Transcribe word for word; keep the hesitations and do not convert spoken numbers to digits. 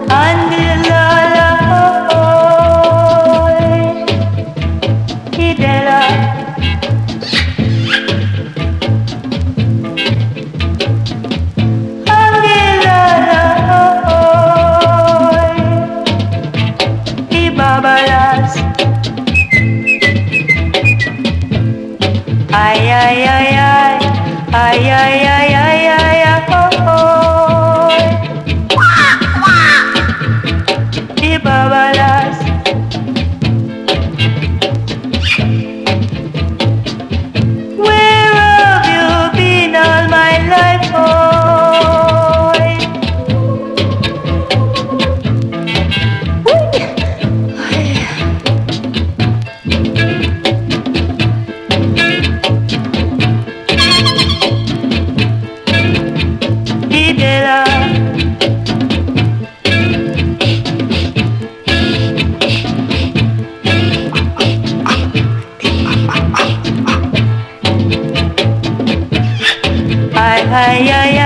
Andilala, Idela. Andilala, Ibabalas. Ay, ay, ay, ay, ay, ay, ay, ay, ay, ay, oh, oh. Ibabalas. Where have you been all my life, boy? Idela. Ay, ay, ay,